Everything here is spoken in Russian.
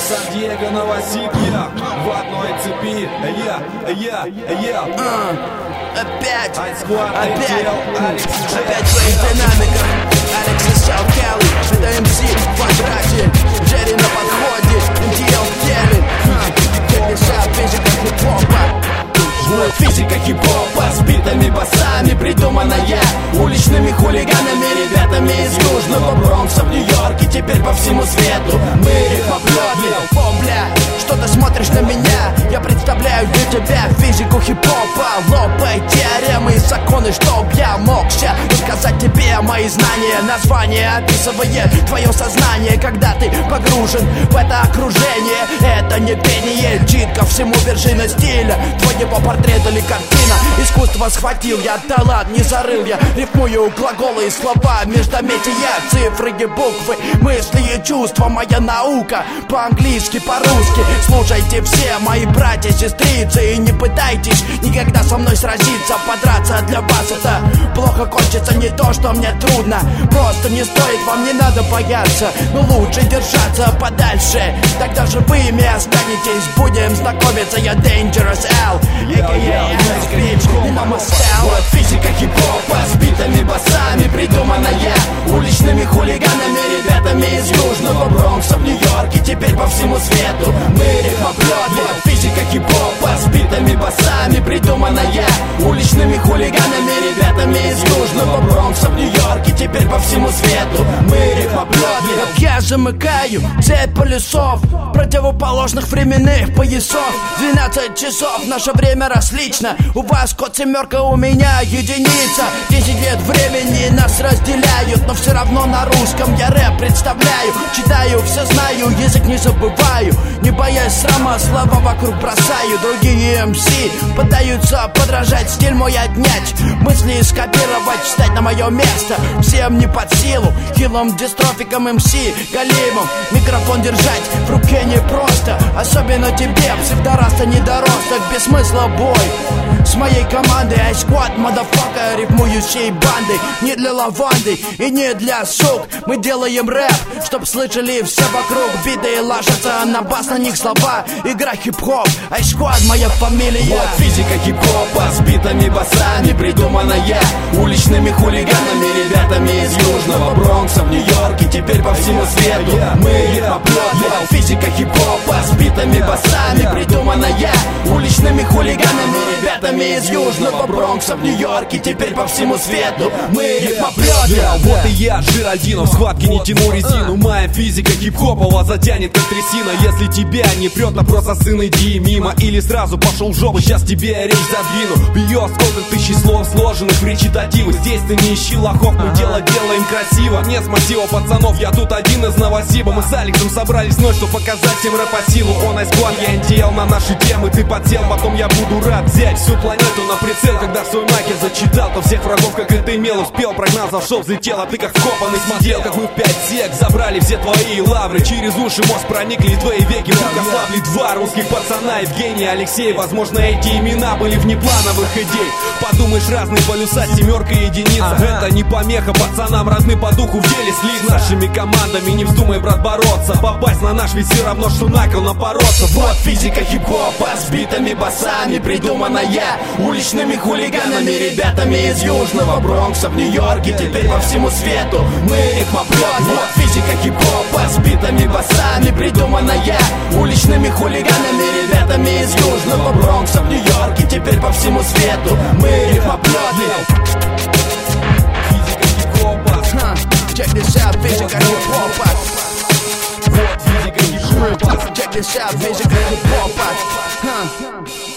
Сан-Диего, Новосибирск, в одной цепи. Опять своих динамиков. Алекс из South Cali, это MC в квадрате. Джерри на подходе, MTL в теле. Как дышат, физика хип-хопа. Физика хип-хопа с битами, басами придуманная уличными хулиганами, ребятами из Южного Бронкса в Нью-Йорке, теперь по всему свету. Мы рифмоплёты. О, бля, что ты смотришь на меня? Я представляю для тебя физику хип-хопа. Лопай теоремы и законы, чтоб я мог сейчас рассказать тебе мои знания. Название описывает твое сознание, когда ты погружен в это окружение. Это не пение, читка всему вершина стиля твоего портрета или картина. Искусство схватил я, талант не зарыл я. Рифмую глаголы и слова, междометия, цифры и буквы, мысли и чувства. Моя наука по-английски, по-русски. Слушайте все мои братья, сестрицы, и не пытайтесь никогда со мной сразиться. Подраться для вас это плохо кончится, не то, что мне трудно. Просто не стоит, вам не надо бояться, но лучше держаться подальше. Тогда же вы ими останетесь. Будем знакомиться, я Dangerous L, a.k.a. Ice Bitch, Mama Style. Вот физика хип-хопа с битами, басами придуманная уличными хулиганами, ребятами из Южного Бронкса в Нью-Йорке, теперь по всему свету. Мы рифмоплёты. Вот физика хип-хопа с битами, басами придуманная уличными хулиганами, ребятами из Южного Бронкса в Нью-Йорке, теперь по всему свету. Мы рифмоплёты. Я замыкаю цепь полюсов противоположных временных поясов. 12 часов, наше время различно. У вас код семерка, у меня единица. 10 лет времени нас разделяют, но все равно на русском я рэп представляю. Читаю, все знаю, язык не забываю. Не боясь срама, слова вокруг бросаю. Другие МС пытаются подражать, стиль мой отнять, мысли скопировать, встать на мое место всем не под силу. Хилом, дистрофиком, МС, галимом микрофон держать в руке непросто. Особенно тебе, псевдораста недоросток. Без смысла бой с моей командой. I squad, motherfucker, рифмующей бандой. Не для лаванды и не для сук. Мы делаем рэп, чтоб слышали все вокруг. Биты ложатся на бас, на них слова. Игра хип-хоп, I squad, моя фамилия. Вот физика хип-хопа с битами, басами придуманная уличными хулиганами, ребятами из Южного Бронкса в Нью-Йорке, теперь по всему свету. Мы рифмоплёты. Вот физика хип-хопа с битами, басами придуманная уличными хулиганами, ребятами из Южного Бронкса в Нью-Йорке, теперь по всему свету. Мы рифмоплёты. Вот и я, Джеральдино, в схватке не тяну резину. Моя физика хип-хопа вас затянет как трясина. Если тебя не прет, то просто сын иди мимо. Или сразу пошел в жопу, сейчас тебе речь задвину. Бьет сколько тысяч слов сложенных в речитативы. Здесь ты не ищи лохов, мы дело делаем красиво. Нет с массива пацанов, я тут один из Новосиба. Мы с Алексом собрались ночь, чтобы показать всем рэп-силу. Он айсквад, я NTL на наши темы. Ты подсел, потом я буду рад взять всю планету на прицел. Когда свой мак я зачитал, то всех врагов как это имел. Успел, прогнал, зашел, взлетел, а ты как вкопанный смотрел. Как мы в 5 сек забрали все твои лавры. Через уши мозг проникли твои веки. Вдруг ослабли два русских пацана, Евгений, Алексей. Возможно, эти имена были внеплановых идей. Подумаешь, разные полюса, семерка и единица. Это не помеха пацанам, родны по духу в деле слить. С нашими командами не вздумай, брат, бороться. Попасть на наш ведь все равно, что на кол напороться. Вот физика хип-хопа с битами, басами придуманная уличными хулиганами, ребятами из Южного Бронкса в Нью-Йорке, теперь по всему свету. Мы рифмоплёты. Вот физика хип-хопа с битами, басами придуманная уличными хулиганами, ребятами из Южного Бронкса в Нью-Йорке, теперь по всему свету. Мы рифмоплёты. Физика хип-хопа. Check this out, физика хип-хопа. Вот физика хип-хопа. Check this out, физика хип-хопа.